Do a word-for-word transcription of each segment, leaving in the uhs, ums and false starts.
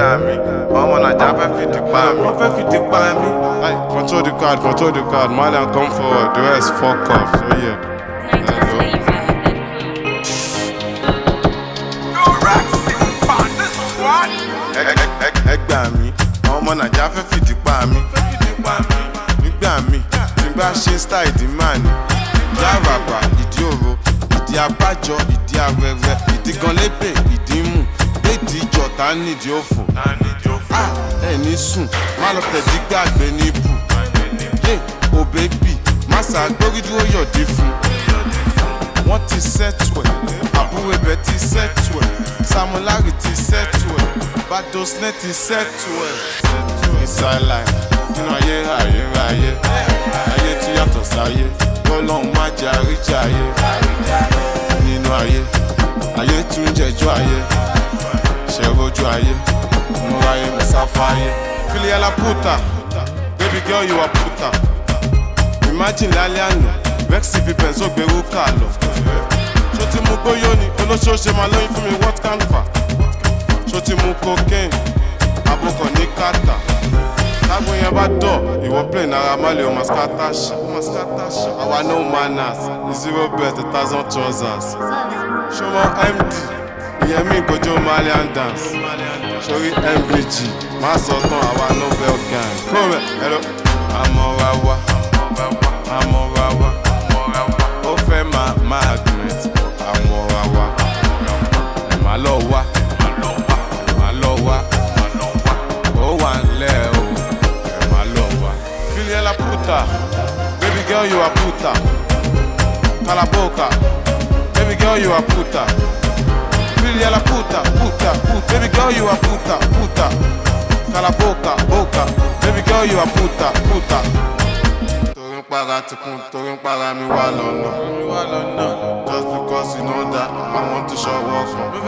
ẹgbà mi, ọmọ Naija fẹ́ fìdí pa mi. Wọ́n fẹ́ fìdí pa mi. Control the card, control the card, Malian come forward, the rest fuck off, so yeah. Ẹgbà mi, ọmọ Naija fẹ́ fìdí pa mi. Nígbà mi, nígbà ṣe style ìdí máa ní. Ìdí àràbà, ìdí òro, ìdí abájọ, ìdí arẹrẹ, ìdí gan lébè, ìdí mú. Ìdí ìjọta nídìí òfò. Ẹni sùn, má lọ tẹ̀dí gbàgbé ní ibù. Yé, o bébì, má ṣàgbórí dúró yọ̀dí fún. Wọ́n ti sẹ́tù ẹ̀, àbúrò ibẹ̀ ti sẹ́tù ẹ̀, Samulari ti sẹ́tù ẹ̀, Badosne ti sẹ́tù ẹ̀. Inside life, nínú ayé ayérayé, ayé tí yàtọ̀ sáyé, Ọlọ́run má jẹ́ àríjà ayé. Nínú ayé, ayé tún jẹjọ́ ayé, ṣẹ̀rọ̀jú ayé, múra ayé mẹ́sàfà ayé. Filia la puta, baby girl you are puta. Imagine lálẹ́ àná, Vexy fi pẹ̀nsó gbèrú kà lọ. Ṣó ti mú gbóyó ni, olóṣooṣe máa lóyún fún mi what can fa? Ṣó ti mú cocaine, àbúkọ̀ ní kàtà. Tágbó yẹn bá dọ̀, ìwọ play Naira Marley o ma scatter ṣá. Àwa no manners, zero bet, a thousand trousers. Ṣó mọ M D, ìyẹn mi ìgòjò Malian dance. Sórí M V G, má sọ tán àwa Nobel gang. Kúrò hello. Àmọ́ra wa, àmọ́ra wa, ó fẹ́ máa máa agreement. Àmọ́ra wa, ẹ̀ má lọ wá, ẹ̀ má lọ wá, ó wà nílẹ̀ o, ẹ̀ má lọ wá. Filia la puta, baby girl you are puta. Calaboca, baby girl you are puta. Filia la puta, puta, puta, baby girl you are puta, puta. Calaboca, boca, baby girl you are puta, puta. Torí ń para tikun, torí ń para mi wá lọ́nà. Just because you know that I want to show work.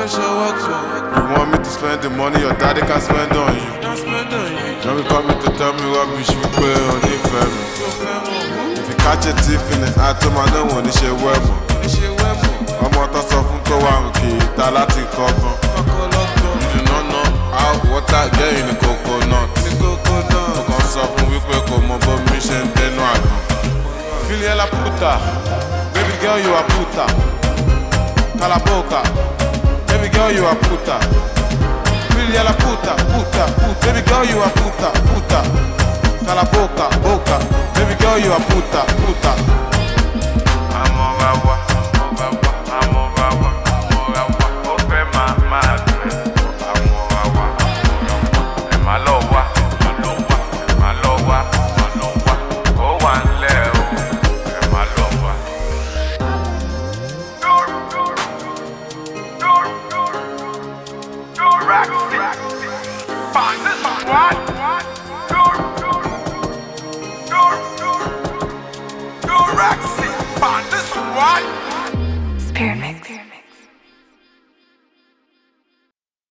You want me to spend the money your daddy can spend on you. Don't be coming to tell me rubbish wípé o nífẹ̀ẹ́ mi. If you catch a thief in the act, ó máa náwó ní ṣe wẹ́mọ̀. Ọmọ tó sọ fún tó wà òkè ìta láti kọ́gbọ́n. You do not know how water get in the coconut. Mo kàn sọ fún wípé kò mọ bó mi ṣe ń tẹnu àgbọn. Filia la puta, baby girl you are puta. Calaboca, baby girl you are puta. Filia la puta, puta, puta, baby girl you are puta, puta. Calaboca, boca, baby girl you are puta, puta. Àmọ́ra wa. Spirit mix.